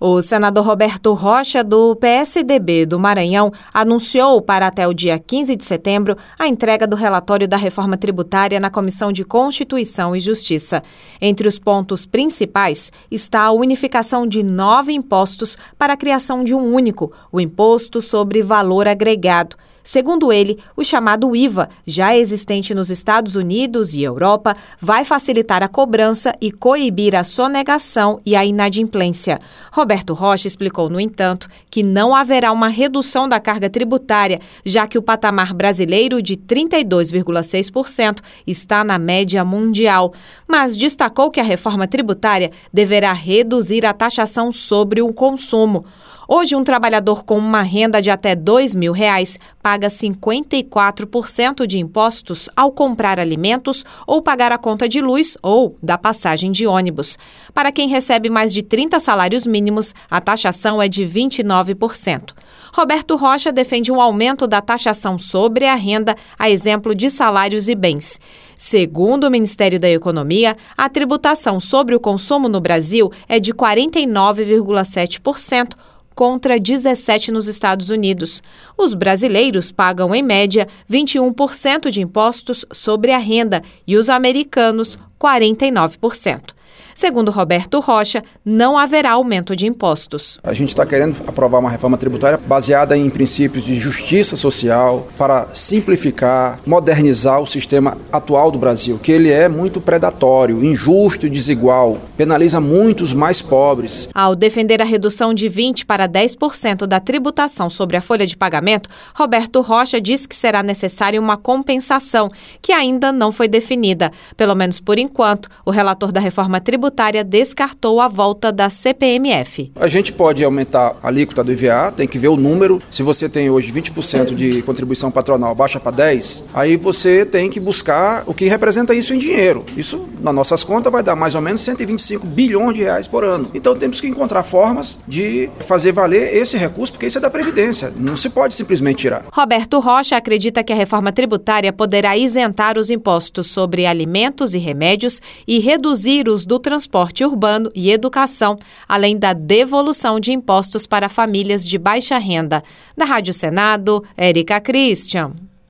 O senador Roberto Rocha, do PSDB do Maranhão, anunciou para até o dia 15 de setembro a entrega do relatório da reforma tributária na Comissão de Constituição e Justiça. Entre os pontos principais está a unificação de 9 impostos para a criação de um único, o Imposto sobre Valor Agregado. Segundo ele, o chamado IVA, já existente nos Estados Unidos e Europa, vai facilitar a cobrança e coibir a sonegação e a inadimplência. Roberto Rocha explicou, no entanto, que não haverá uma redução da carga tributária, já que o patamar brasileiro de 32,6% está na média mundial. Mas destacou que a reforma tributária deverá reduzir a taxação sobre o consumo. Hoje, um trabalhador com uma renda de até R$2.000 paga 54% de impostos ao comprar alimentos ou pagar a conta de luz ou da passagem de ônibus. Para quem recebe mais de 30 salários mínimos, a taxação é de 29%. Roberto Rocha defende um aumento da taxação sobre a renda, a exemplo de salários e bens. Segundo o Ministério da Economia, a tributação sobre o consumo no Brasil é de 49,7%, contra 17% nos Estados Unidos. Os brasileiros pagam, em média, 21% de impostos sobre a renda e os americanos, 49%. Segundo Roberto Rocha, não haverá aumento de impostos. A gente está querendo aprovar uma reforma tributária baseada em princípios de justiça social para simplificar, modernizar o sistema atual do Brasil, que ele é muito predatório, injusto e desigual, penaliza muito os mais pobres. Ao defender a redução de 20% para 10% da tributação sobre a folha de pagamento, Roberto Rocha diz que será necessária uma compensação, que ainda não foi definida. Pelo menos por enquanto, o relator da reforma tributária descartou a volta da CPMF. A gente pode aumentar a alíquota do IVA, tem que ver o número. Se você tem hoje 20% de contribuição patronal, baixa para 10%, aí você tem que buscar o que representa isso em dinheiro. Isso, nas nossas contas, vai dar mais ou menos 125 bilhões de reais por ano. Então temos que encontrar formas de fazer valer esse recurso, porque isso é da Previdência, não se pode simplesmente tirar. Roberto Rocha acredita que a reforma tributária poderá isentar os impostos sobre alimentos e remédios e reduzir os do transporte urbano e educação, além da devolução de impostos para famílias de baixa renda. Da Rádio Senado, Érica Christian.